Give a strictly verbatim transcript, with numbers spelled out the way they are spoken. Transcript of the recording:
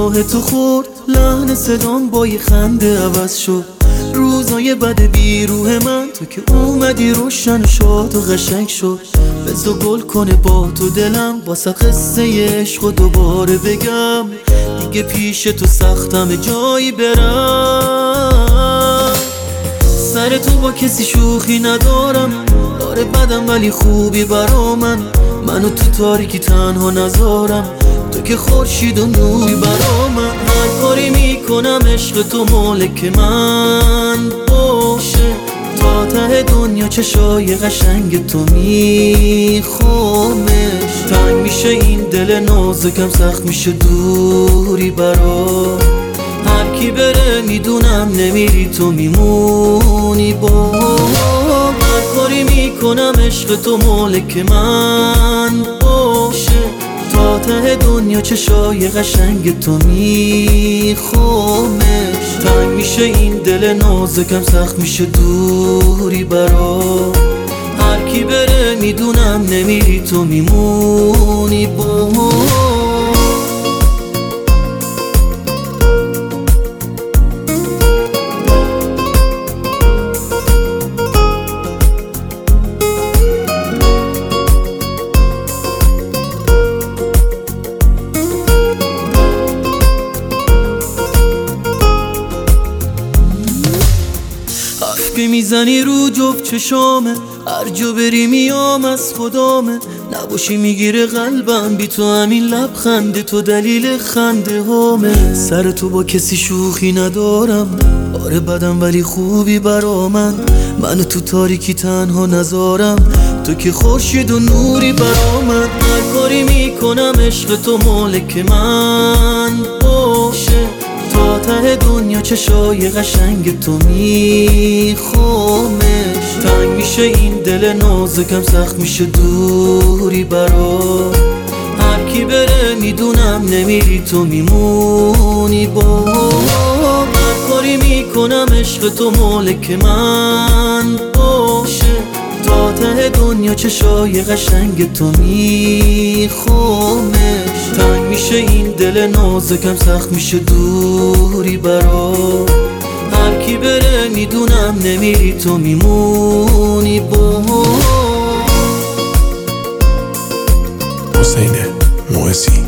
نگاه تو خورد لحن صدام با یه خنده عوض شد. روزای بد بیروح من تو که اومدی روشن شد و قشنگ شد. بزا گل کنه با تو دلم واسه قصه عشق و دوباره بگم دیگه پیش تو سختم جایی برم. سر تو با کسی شوخی ندارم، داره بدم ولی خوبی برا من. منو تو تاریکی تنها نذارم، تو که خورشید و نوری برا من. هر کاری میکنم عشق تو مالک من باشه، تا ته دنیا چشای قشنگ تو میخوامش. تنگ میشه این دل نازکم، سخت میشه دوری برا. هر کی بره میدونم نمیری تو میمونی با. هر کاری میکنم عشق تو مالک من باشه، تا ته دنیا چشای قشنگ تو میخوامش. تنگ میشه این دل نازکم، سخت میشه دوری برا. هر کی بره میدونم نمیری تو میمونی با. که میزنی رو جفت چشامه، هر جا بری میام از خدامه. نباشی میگیره قلبم بی تو، همین لبخند تو دلیل خنده هامه. سر تو با کسی شوخی ندارم، آره بدم ولی خوبی برا من. منو تو تاریکی تنها نذارم، تو که خورشید و نوری برا من. هر کاری میکنم عشق تو مالک من باشه، تا ته دنیا چشای قشنگ تو میخوامش. تنگ میشه این دل نازکم، سخت میشه دوری برا. هر کی بره میدونم نمیری تو میمونی با. هر کاری میکنم عشق تو مالک من باشه، تا ته دنیا چشای قشنگ تو میخوامش. تنگ میشه این دل نازکم، سخت میشه دوری برا. هر کی بره میدونم نمیری تو میمونی با. حسین موسی